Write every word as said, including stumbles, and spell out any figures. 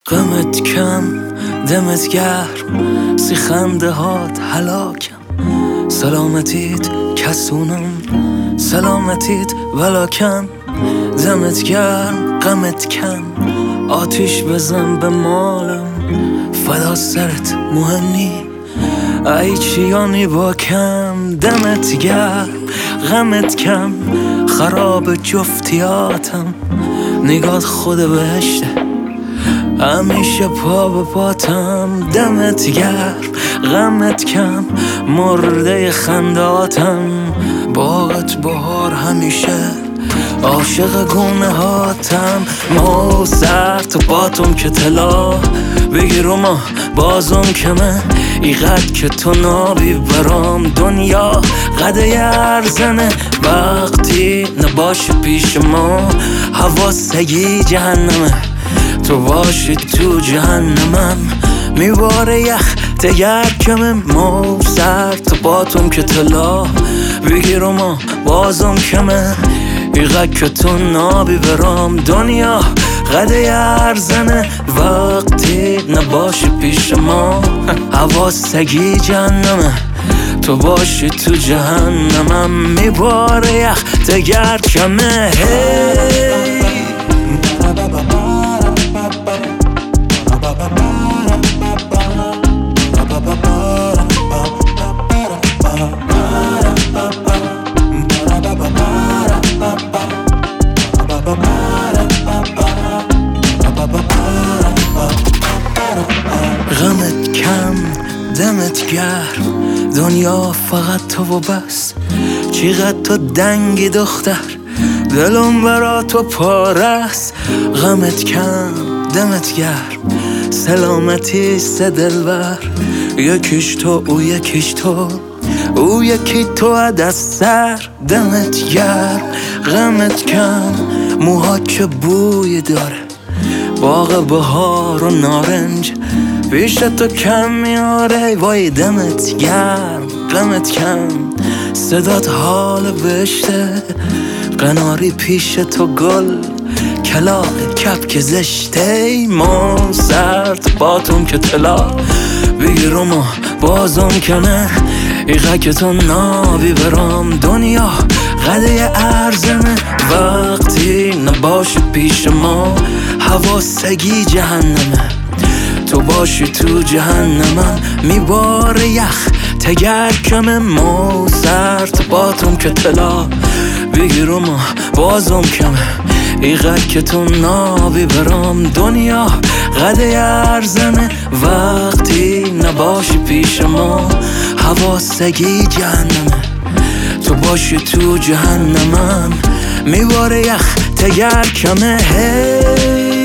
غمت کم دمت گرم، سی خنده هات هلاکم. سلامتیت کسونم، سلامتیت ولاکم. دمت گرم غمت کم، آتیش بزن به مالم. فدا سرت مهم نی، ای چیانی با کم. دمت گرم غمت کم، خراب جفتیاتم. نگات خود بهشته، همیشه پا به پاتم. دمت گرم غمت کم، مرده خنداتم. باغت بهار همیشه، عاشق گونه هاتم. ما سر تو باتم که طلا بگیر و ما بازم کمه. ایقد که تو نابی برام دنیا قده ارزنه. وقتی نباشی پیش ما حواسگی جهنمه. تو باشی تو جهنمم میباره یخ دگر کمه. ما سر تو باتم که طلا بگیر و ما بازم کمه. ایقد که تو نابی برام دنیا قده ارزنه. وقتی نباشی پیش ما حواسگی جهنمه. تو باشی تو جهنمم میباره یخ دگر کمه. hey. غمت کم دمت گرم، دنیا فقط تو و بس. چقدر تو دنگی دختر، دلم برا تو پارست. غمت کم دمت گرم، سلامتی سه دلبر. یکیش تو او یکیش تو، او یکی تو دست سر. دمت گرم غمت کم، موها که بوی داره، باغ بهار و نارنج پیش تو کم میاره. وای دمت گرم غمت کم، صدات حال بشته. قناری پیش تو گل، کلاق کپک زشته. ما سرد باتم که طلا بگیر و ما بازم کنه. ایقه که تو نابی برام دنیا قده ارزنه. وقتی نباشی پیش ما حواسگی جهنمه. تو باشی تو جهنمم میباره یخ تگر کمه. ما سرد باتم که طلا بگیر و ما بازم کمه. ایقد که تو نابی برام دنیا قده ارزنه. وقتی نباشی پیش ما حواسگی جهنمه. تو باشی تو جهنمم میباره یخ تگر کمه. hey.